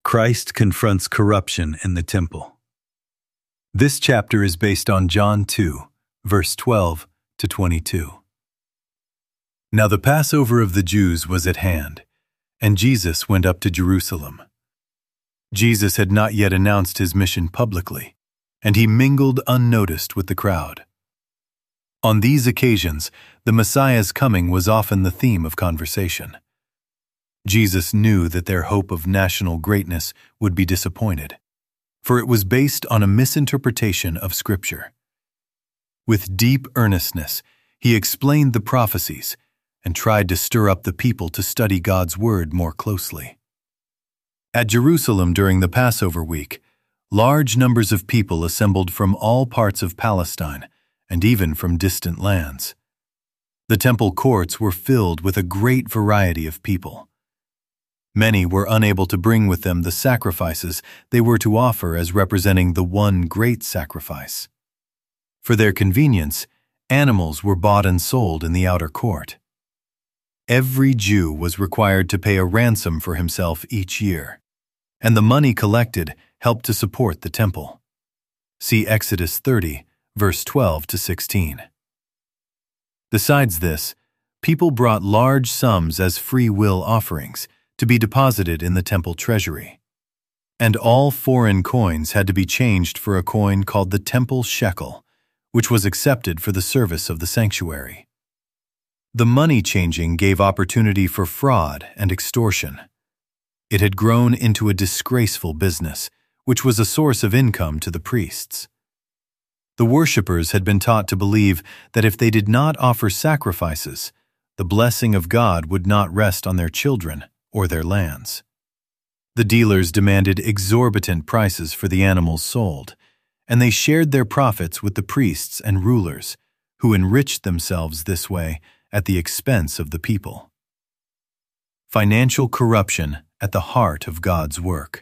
Christ confronts corruption in the temple. This chapter is based on John 2, verse 12 to 22. Now the Passover of the Jews was at hand, and Jesus went up to Jerusalem. Jesus had not yet announced his mission publicly, and he mingled unnoticed with the crowd. On these occasions, the Messiah's coming was often the theme of conversation. Jesus knew that their hope of national greatness would be disappointed, for it was based on a misinterpretation of Scripture. With deep earnestness, he explained the prophecies and tried to stir up the people to study God's Word more closely. At Jerusalem during the Passover week, large numbers of people assembled from all parts of Palestine and even from distant lands. The temple courts were filled with a great variety of people. Many were unable to bring with them the sacrifices they were to offer as representing the one great sacrifice. For their convenience, animals were bought and sold in the outer court. Every Jew was required to pay a ransom for himself each year, and the money collected helped to support the temple. See Exodus 30, verse 12 to 16. Besides this, people brought large sums as free will offerings to be deposited in the temple treasury. And all foreign coins had to be changed for a coin called the temple shekel, which was accepted for the service of the sanctuary. The money changing gave opportunity for fraud and extortion. It had grown into a disgraceful business, which was a source of income to the priests. The worshippers had been taught to believe that if they did not offer sacrifices, the blessing of God would not rest on their children or their lands. The dealers demanded exorbitant prices for the animals sold, and they shared their profits with the priests and rulers, who enriched themselves this way at the expense of the people. Financial corruption at the heart of God's work.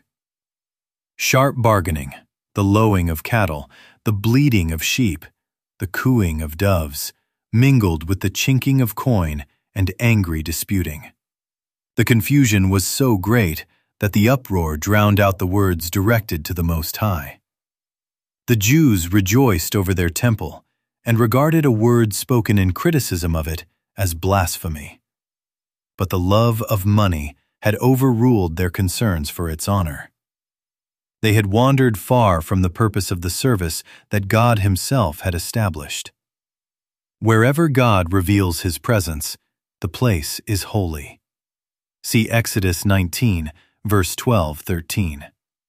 Sharp bargaining, the lowing of cattle, the bleating of sheep, the cooing of doves, mingled with the chinking of coin and angry disputing. The confusion was so great that the uproar drowned out the words directed to the Most High. The Jews rejoiced over their temple and regarded a word spoken in criticism of it as blasphemy. But the love of money had overruled their concerns for its honor. They had wandered far from the purpose of the service that God Himself had established. Wherever God reveals His presence, the place is holy. See Exodus 19, verse 12-13.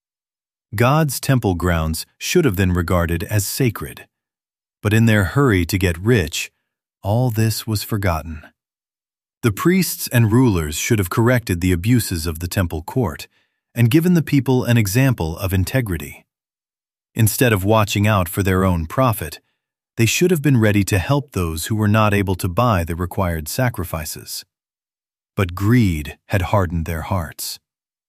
God's temple grounds should have been regarded as sacred, but in their hurry to get rich, all this was forgotten. The priests and rulers should have corrected the abuses of the temple court and given the people an example of integrity. Instead of watching out for their own profit, they should have been ready to help those who were not able to buy the required sacrifices. But greed had hardened their hearts.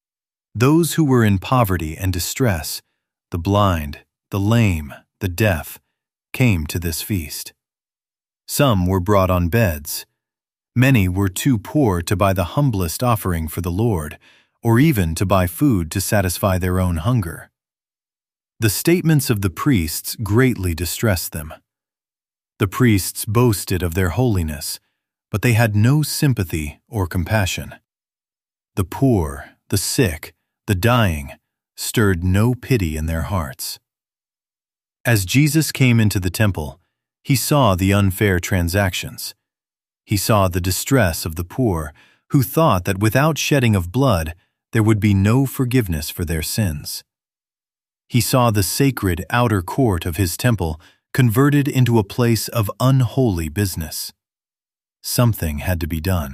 Those who were in poverty and distress, the blind, the lame, the deaf, came to this feast. Some were brought on beds. Many were too poor to buy the humblest offering for the Lord, or even to buy food to satisfy their own hunger. The statements of the priests greatly distressed them. The priests boasted of their holiness, but they had no sympathy or compassion. The poor, the sick, the dying stirred no pity in their hearts. As Jesus came into the temple, He saw the unfair transactions. He saw the distress of the poor, who thought that without shedding of blood, there would be no forgiveness for their sins. He saw the sacred outer court of His temple converted into a place of unholy business. Something had to be done.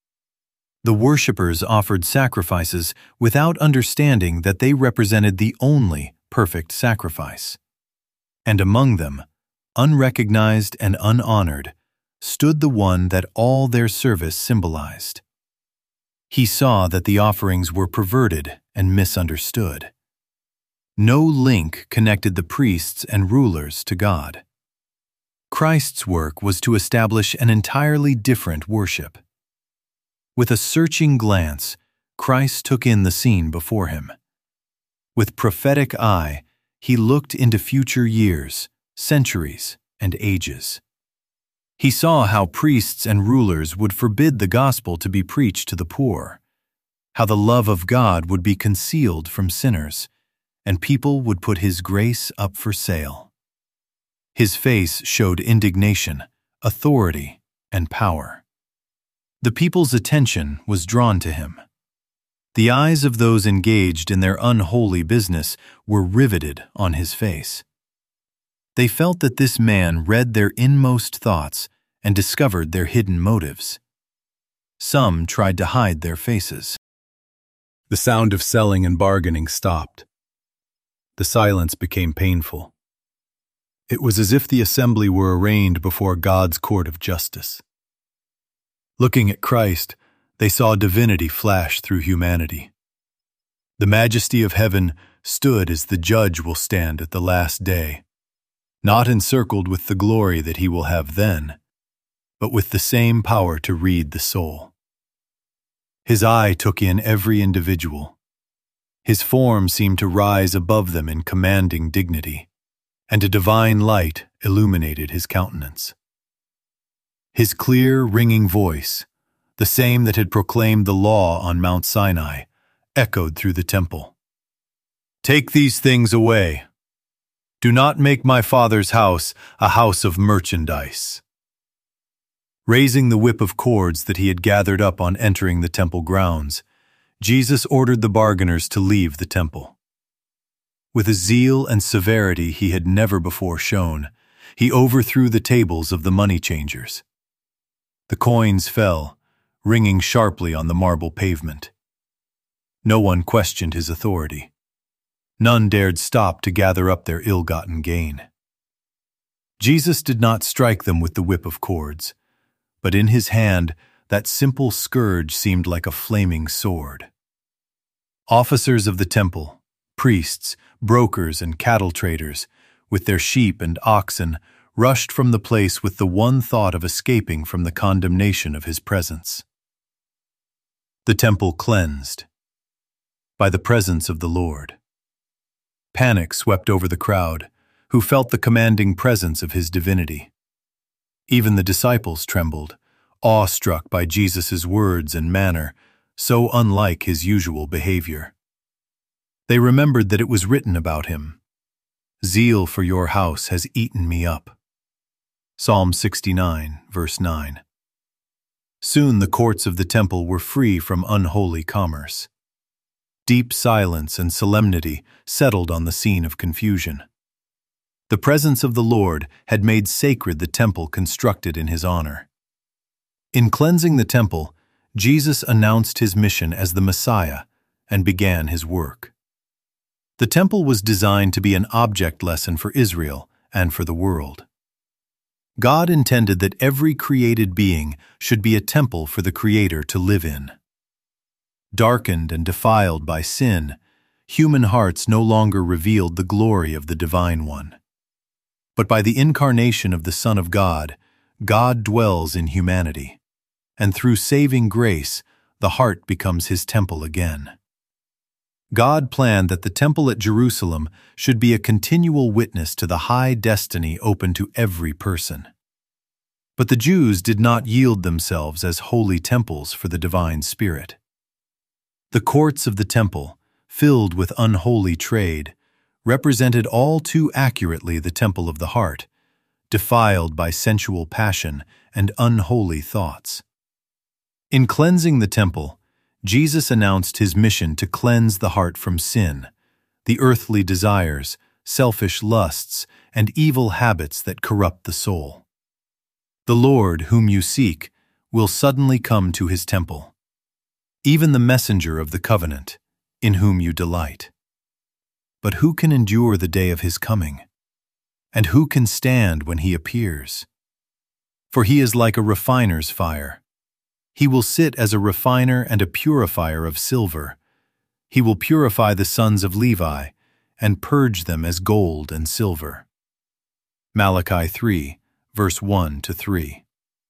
The worshippers offered sacrifices without understanding that they represented the only perfect sacrifice. And among them, unrecognized and unhonored, stood the one that all their service symbolized. He saw that the offerings were perverted and misunderstood. No link connected the priests and rulers to God. Christ's work was to establish an entirely different worship. With a searching glance, Christ took in the scene before Him. With prophetic eye, he looked into future years, centuries, and ages. He saw how priests and rulers would forbid the gospel to be preached to the poor, how the love of God would be concealed from sinners, and people would put his grace up for sale. His face showed indignation, authority, and power. The people's attention was drawn to him. The eyes of those engaged in their unholy business were riveted on his face. They felt that this man read their inmost thoughts and discovered their hidden motives. Some tried to hide their faces. The sound of selling and bargaining stopped. The silence became painful. It was as if the assembly were arraigned before God's court of justice. Looking at Christ, they saw divinity flash through humanity. The majesty of heaven stood as the judge will stand at the last day, not encircled with the glory that he will have then, but with the same power to read the soul. His eye took in every individual. His form seemed to rise above them in commanding dignity, and a divine light illuminated his countenance. His clear, ringing voice, the same that had proclaimed the law on Mount Sinai, echoed through the temple. "Take these things away. Do not make my Father's house a house of merchandise." Raising the whip of cords that he had gathered up on entering the temple grounds, Jesus ordered the bargainers to leave the temple. With a zeal and severity he had never before shown, he overthrew the tables of the money changers. The coins fell, ringing sharply on the marble pavement. No one questioned his authority. None dared stop to gather up their ill-gotten gain. Jesus did not strike them with the whip of cords, but in his hand that simple scourge seemed like a flaming sword. Officers of the temple, priests, brokers, and cattle traders, with their sheep and oxen, rushed from the place with the one thought of escaping from the condemnation of his presence. The temple cleansed by the presence of the Lord. Panic swept over the crowd, who felt the commanding presence of his divinity. Even the disciples trembled, awestruck by Jesus' words and manner, so unlike his usual behavior. They remembered that it was written about him, "Zeal for your house has eaten me up." Psalm 69, verse 9. Soon the courts of the temple were free from unholy commerce. Deep silence and solemnity settled on the scene of confusion. The presence of the Lord had made sacred the temple constructed in his honor. In cleansing the temple, Jesus announced his mission as the Messiah and began his work. The temple was designed to be an object lesson for Israel and for the world. God intended that every created being should be a temple for the Creator to live in. Darkened and defiled by sin, human hearts no longer revealed the glory of the Divine One. But by the incarnation of the Son of God, God dwells in humanity, and through saving grace, the heart becomes his temple again. God planned that the temple at Jerusalem should be a continual witness to the high destiny open to every person. But the Jews did not yield themselves as holy temples for the divine Spirit. The courts of the temple, filled with unholy trade, represented all too accurately the temple of the heart, defiled by sensual passion and unholy thoughts. In cleansing the temple, Jesus announced his mission to cleanse the heart from sin, the earthly desires, selfish lusts, and evil habits that corrupt the soul. The Lord, whom you seek, will suddenly come to his temple, even the messenger of the covenant, in whom you delight. But who can endure the day of his coming? And who can stand when he appears? For he is like a refiner's fire. He will sit as a refiner and a purifier of silver. He will purify the sons of Levi and purge them as gold and silver. Malachi 3, verse 1-3.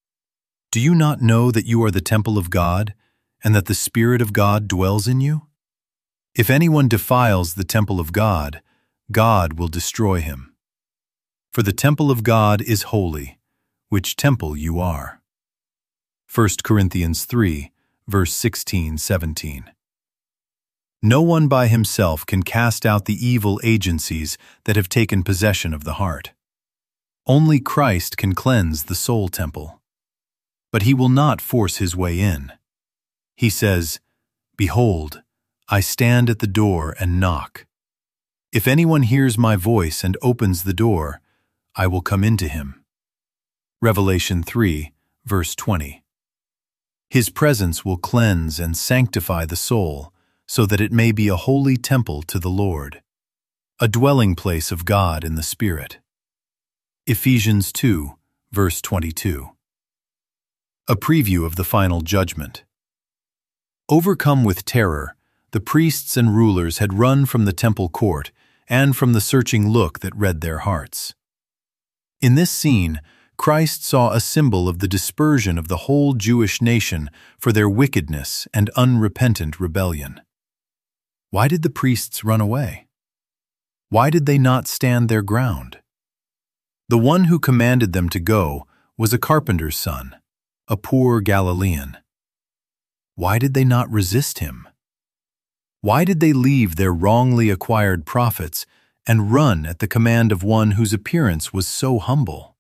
Do you not know that you are the temple of God, and that the Spirit of God dwells in you? If anyone defiles the temple of God, God will destroy him. For the temple of God is holy, which temple you are. 1 Corinthians 3, verse 16-17. No one by himself can cast out the evil agencies that have taken possession of the heart. Only Christ can cleanse the soul temple. But he will not force his way in. He says, "Behold, I stand at the door and knock. If anyone hears my voice and opens the door, I will come into him." Revelation 3, verse 20. His presence will cleanse and sanctify the soul, so that it may be a holy temple to the Lord, a dwelling place of God in the Spirit. Ephesians 2, verse 22. A preview of the final judgment. Overcome with terror, the priests and rulers had run from the temple court and from the searching look that read their hearts. In this scene, Christ saw a symbol of the dispersion of the whole Jewish nation for their wickedness and unrepentant rebellion. Why did the priests run away? Why did they not stand their ground? The one who commanded them to go was a carpenter's son, a poor Galilean. Why did they not resist him? Why did they leave their wrongly acquired prophets and run at the command of one whose appearance was so humble?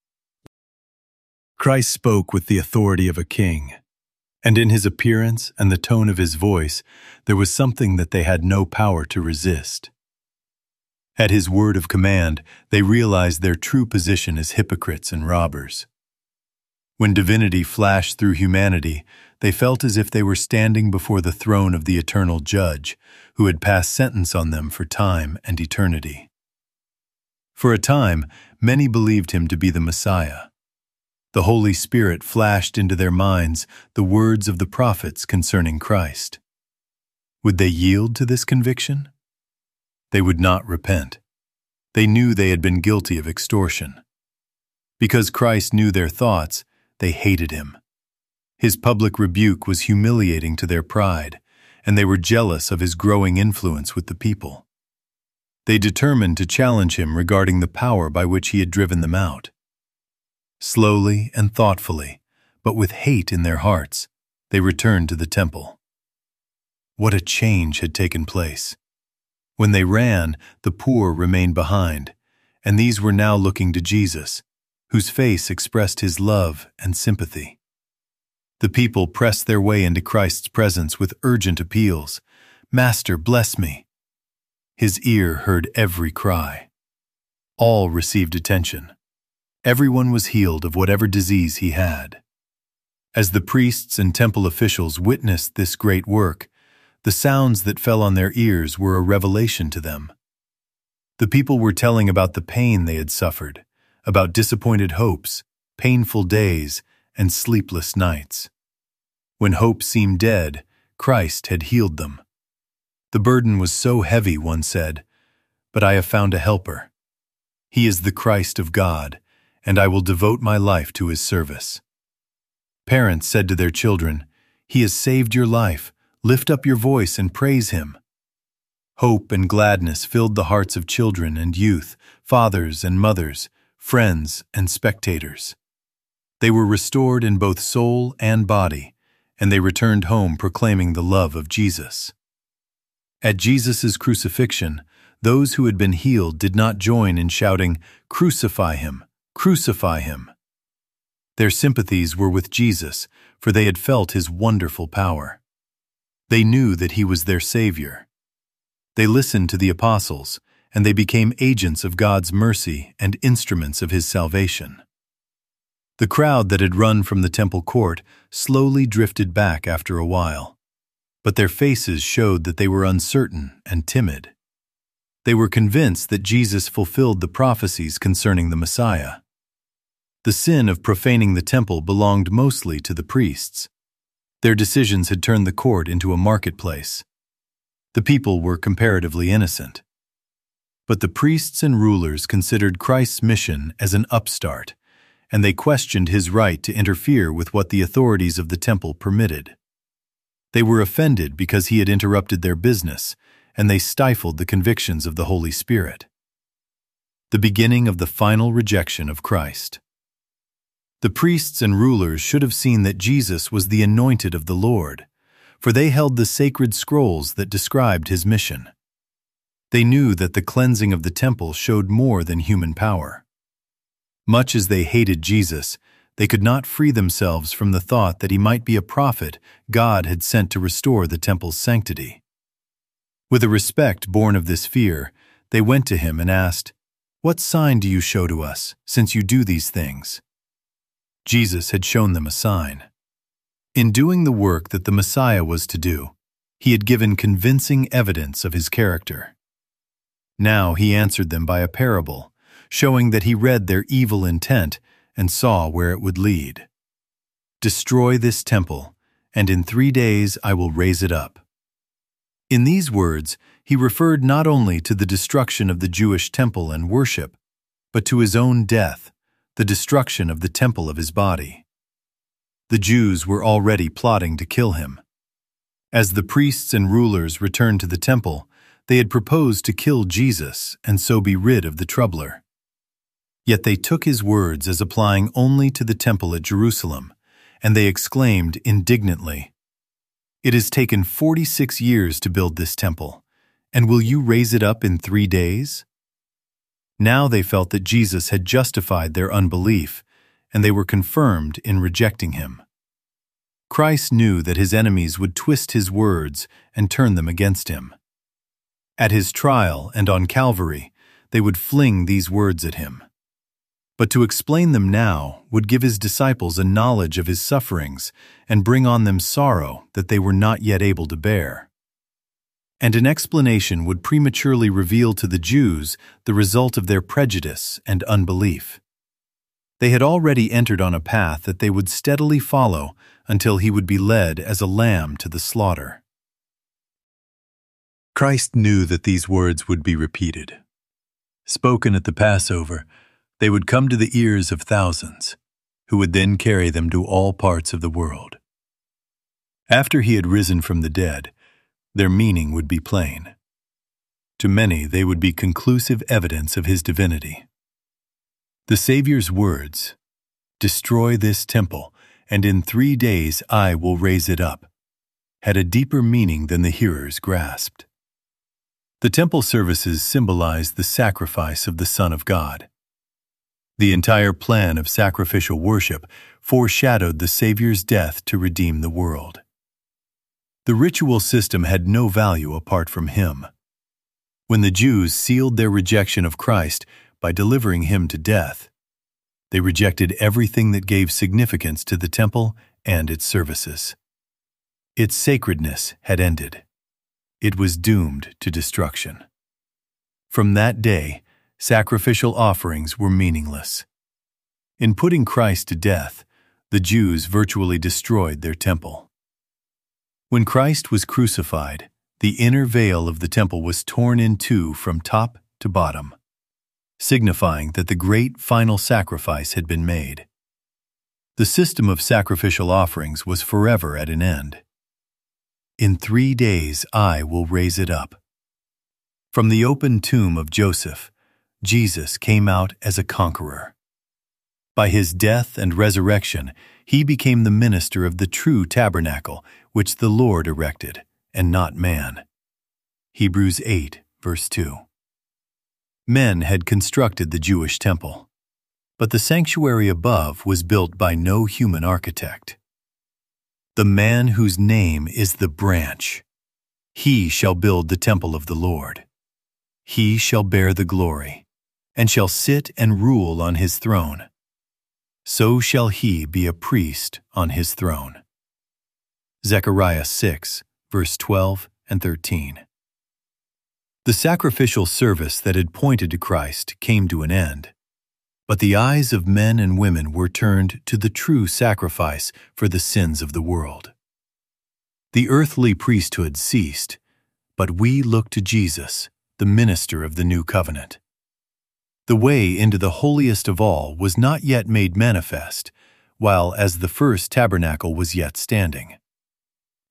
Christ spoke with the authority of a king, and in his appearance and the tone of his voice, there was something that they had no power to resist. At his word of command, they realized their true position as hypocrites and robbers. When divinity flashed through humanity, they felt as if they were standing before the throne of the eternal judge, who had passed sentence on them for time and eternity. For a time, many believed him to be the Messiah. The Holy Spirit flashed into their minds the words of the prophets concerning Christ. Would they yield to this conviction? They would not repent. They knew they had been guilty of extortion. Because Christ knew their thoughts, they hated him. His public rebuke was humiliating to their pride, and they were jealous of his growing influence with the people. They determined to challenge him regarding the power by which he had driven them out. Slowly and thoughtfully, but with hate in their hearts, they returned to the temple. What a change had taken place. When they ran, the poor remained behind, and these were now looking to Jesus, whose face expressed his love and sympathy. The people pressed their way into Christ's presence with urgent appeals. "Master, bless me." His ear heard every cry. All received attention. Everyone was healed of whatever disease he had. As the priests and temple officials witnessed this great work, the sounds that fell on their ears were a revelation to them. The people were telling about the pain they had suffered, about disappointed hopes, painful days, and sleepless nights. When hope seemed dead, Christ had healed them. The burden was so heavy, one said, "But I have found a helper. He is the Christ of God, and I will devote my life to his service." Parents said to their children, "He has saved your life. Lift up your voice and praise him." Hope and gladness filled the hearts of children and youth, fathers and mothers, friends and spectators. They were restored in both soul and body, and they returned home proclaiming the love of Jesus. At Jesus' crucifixion, those who had been healed did not join in shouting, "Crucify him! Crucify him!" Their sympathies were with Jesus, for they had felt his wonderful power. They knew that he was their Savior. They listened to the apostles, and they became agents of God's mercy and instruments of his salvation. The crowd that had run from the temple court slowly drifted back after a while, but their faces showed that they were uncertain and timid. They were convinced that Jesus fulfilled the prophecies concerning the Messiah. The sin of profaning the temple belonged mostly to the priests. Their decisions had turned the court into a marketplace. The people were comparatively innocent. But the priests and rulers considered Christ's mission as an upstart, and they questioned his right to interfere with what the authorities of the temple permitted. They were offended because he had interrupted their business, and they stifled the convictions of the Holy Spirit. The beginning of the final rejection of Christ. The priests and rulers should have seen that Jesus was the anointed of the Lord, for they held the sacred scrolls that described his mission. They knew that the cleansing of the temple showed more than human power. Much as they hated Jesus, they could not free themselves from the thought that he might be a prophet God had sent to restore the temple's sanctity. With a respect born of this fear, they went to him and asked, "What sign do you show to us, since you do these things?" Jesus had shown them a sign. In doing the work that the Messiah was to do, he had given convincing evidence of his character. Now he answered them by a parable, showing that he read their evil intent and saw where it would lead. "Destroy this temple, and in 3 days I will raise it up." In these words, he referred not only to the destruction of the Jewish temple and worship, but to his own death, the destruction of the temple of his body. The Jews were already plotting to kill him. As the priests and rulers returned to the temple, they had proposed to kill Jesus and so be rid of the troubler. Yet they took his words as applying only to the temple at Jerusalem, and they exclaimed indignantly, "It has taken 46 years to build this temple, and will you raise it up in 3 days?" Now they felt that Jesus had justified their unbelief, and they were confirmed in rejecting him. Christ knew that his enemies would twist his words and turn them against him. At his trial and on Calvary, they would fling these words at him. But to explain them now would give his disciples a knowledge of his sufferings and bring on them sorrow that they were not yet able to bear. And an explanation would prematurely reveal to the Jews the result of their prejudice and unbelief. They had already entered on a path that they would steadily follow until he would be led as a lamb to the slaughter. Christ knew that these words would be repeated. Spoken at the Passover, they would come to the ears of thousands, who would then carry them to all parts of the world. After he had risen from the dead, their meaning would be plain. To many, they would be conclusive evidence of his divinity. The Savior's words, "Destroy this temple, and in 3 days I will raise it up," had a deeper meaning than the hearers grasped. The temple services symbolized the sacrifice of the Son of God. The entire plan of sacrificial worship foreshadowed the Savior's death to redeem the world. The ritual system had no value apart from him. When the Jews sealed their rejection of Christ by delivering him to death, they rejected everything that gave significance to the temple and its services. Its sacredness had ended. It was doomed to destruction. From that day, sacrificial offerings were meaningless. In putting Christ to death, the Jews virtually destroyed their temple. When Christ was crucified, the inner veil of the temple was torn in two from top to bottom, signifying that the great final sacrifice had been made. The system of sacrificial offerings was forever at an end. "In 3 days I will raise it up." From the open tomb of Joseph, Jesus came out as a conqueror. By his death and resurrection, he became the minister of the true tabernacle which the Lord erected, and not man. Hebrews 8, verse 2. Men had constructed the Jewish temple, but the sanctuary above was built by no human architect. The man whose name is the branch, he shall build the temple of the Lord. He shall bear the glory, and shall sit and rule on his throne. So shall he be a priest on his throne. Zechariah 6, verse 12 and 13. The sacrificial service that had pointed to Christ came to an end, but the eyes of men and women were turned to the true sacrifice for the sins of the world. The earthly priesthood ceased, but we look to Jesus, the minister of the new covenant. The way into the holiest of all was not yet made manifest, while as the first tabernacle was yet standing.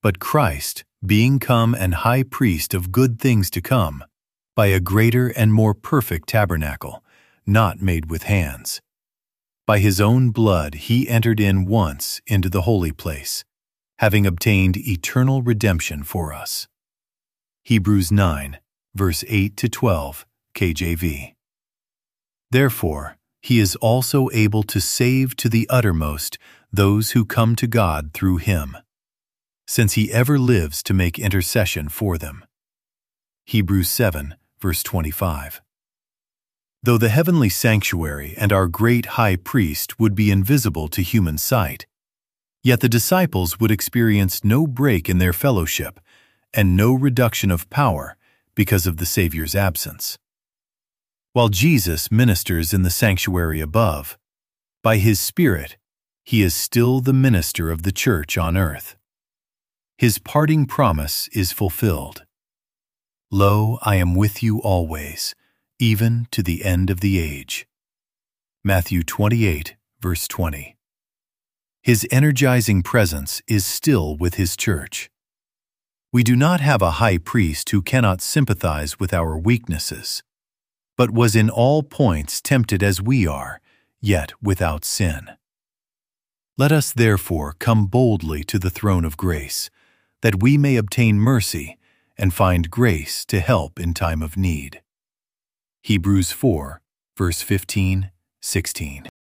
But Christ, being come and high priest of good things to come, by a greater and more perfect tabernacle, not made with hands. By his own blood he entered in once into the holy place, having obtained eternal redemption for us. Hebrews 9, verse 8-12, KJV. Therefore, he is also able to save to the uttermost those who come to God through him, since he ever lives to make intercession for them. Hebrews 7, verse 25. Though the heavenly sanctuary and our great high priest would be invisible to human sight, yet the disciples would experience no break in their fellowship and no reduction of power because of the Savior's absence. While Jesus ministers in the sanctuary above, by his Spirit, he is still the minister of the church on earth. His parting promise is fulfilled. Lo, I am with you always, even to the end of the age. Matthew 28, verse 20. His energizing presence is still with his church. We do not have a high priest who cannot sympathize with our weaknesses, but was in all points tempted as we are, yet without sin. Let us therefore come boldly to the throne of grace, that we may obtain mercy and find grace to help in time of need. Hebrews 4, verse 15, 16.